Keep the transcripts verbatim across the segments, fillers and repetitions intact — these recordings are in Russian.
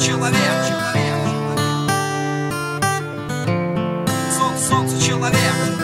человек, солнце, солнце, человек.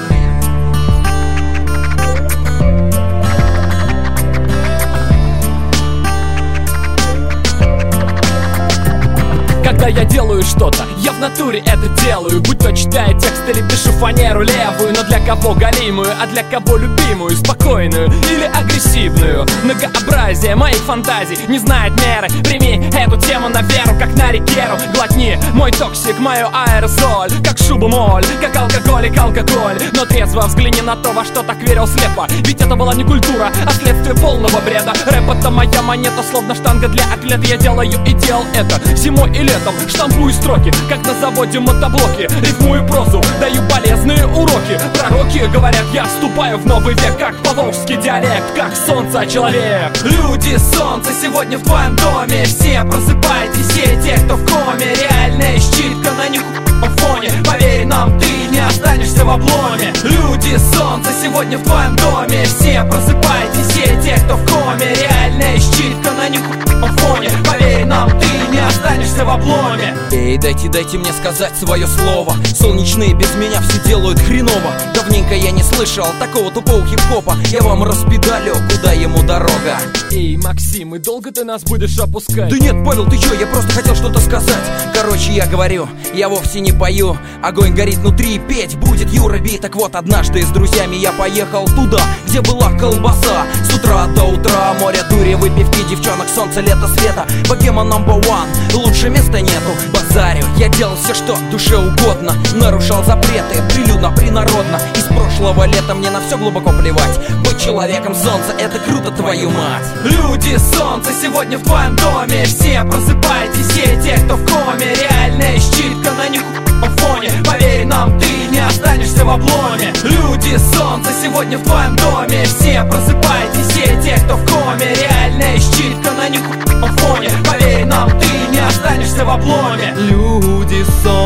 Когда я делаю что-то, я в натуре это делаю. Будь то читая текст или пишу фанеру левую. Но для кого галимую, а для кого любимую, спокойную или агрессивную. Многообразие моих фантазий не знает меры. Прими эту тему на веру, как на рекеру. Глотни мой токсик, мою аэрозоль, как шубу моль, как алкоголик, алкоголь. Но трезво взгляни на то, во что так верил слепо. Ведь это была не культура, а следствие полного бреда. Рэп — это моя монета, словно штанга для атлета. Я делаю и делал это зимой и летом. Штампую строки, как на заводе мотоблоки. Рифмую прозу, даю полезные уроки. Пророки говорят, я вступаю в новый век, как поволжский диалект, как солнце, человек. Люди, солнце, сегодня в твоем доме. Все просыпайтесь, все те, кто в коме. Реальная щитка на них фоне. Поверь нам, ты не останешься в обломе. Люди, солнце, сегодня в твоем доме. Все просыпайтесь, все те, кто в коме. Реальная щитка на них фоне. Поверь нам, ты не останешься в обломе. Эй, дайте, дайте мне сказать свое слово. Солнечные без меня все делают хреново. Давненько я не слышал такого тупого хип-хопа. Я вам распедалю, куда ему дорога. Эй, Максим, и долго ты нас будешь опускать? Да нет, Павел, ты чё, я просто хотел что-то сказать. Короче, я говорю, я вовсе не пою. Огонь горит внутри, петь будет Юра Би. Так вот, однажды с друзьями я поехал туда, где была колбаса. С утра до утра море дури, выпивки, девчонок, солнце, лето, света. Богема number one, лучше места нету. Базарю, я делал все, что душе угодно. Нарушал запреты, прилюдно, принародно. Из прошлого лета мне на все глубоко плевать. Быть человеком солнца, это круто, твою мать. Люди, солнце, сегодня в твоем доме. Все просыпайтесь, все те, кто в коме. Реальная щитка на них фоне. Поверь нам, ты не останешься в обломе. Люди, солнце, сегодня в твоем доме. Все просыпайтесь, все те, кто в коме. Реальная щитка на них фоне. Поверь нам, ты не останешься в обломе. Люди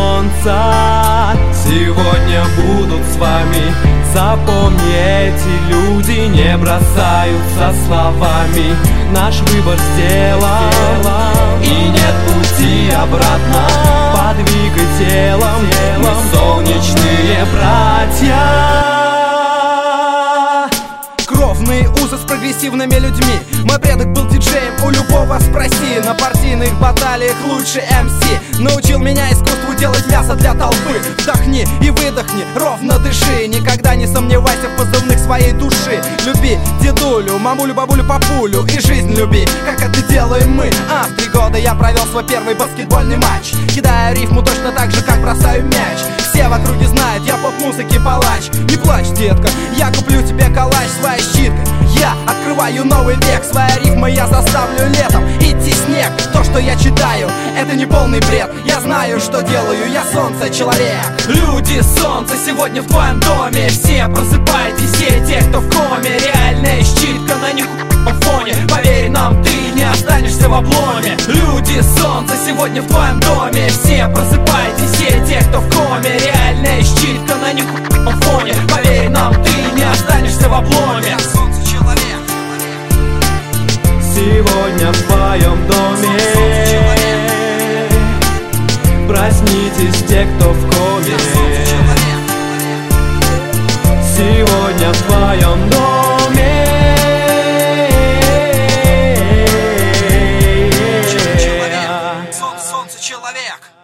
солнца сегодня будут с вами. Запомни, эти люди не бросаются словами. Наш выбор сделан, и нет пути обратно. Подвигай телом, мы солнечные братья. Кровные узы с прогрессивными людьми. Мой предок был диджеем, у любого спроси. На партийных баталиях лучший эм си. Научил меня искусству делать мясо для толпы. Вдохни и выдохни, ровно дыши. Никогда не сомневайся в позывных своей души. Люби дедулю, мамулю, бабулю, папулю. И жизнь люби, как это делаем мы. А в три года я провел свой первый баскетбольный матч. Кидаю рифму точно так же, как бросаю мяч. Все в округе знают, я поп-музыки палач. Не плачь, детка, я куплю тебе калач своей щиткой. Я открываю новый век, своя рифма я заставлю летом идти снег. То, что я читаю, это не полный бред. Я знаю, что делаю, я солнце, человек. Люди, солнце, сегодня в твоем доме. Все просыпайтесь, все те, кто в коме. Реальная щитка на них фоне. Поверь нам, ты не останешься в обломе. Люди, солнце, сегодня в твоем доме. Все просыпайтесь, все те, кто в коме. Реальная щитка на них фоне. Поверь нам, ты не останешься в обломе. Сегодня в твоем доме проснитесь, те, кто в коме. Сегодня в твоем доме Солнце, солнце, человек.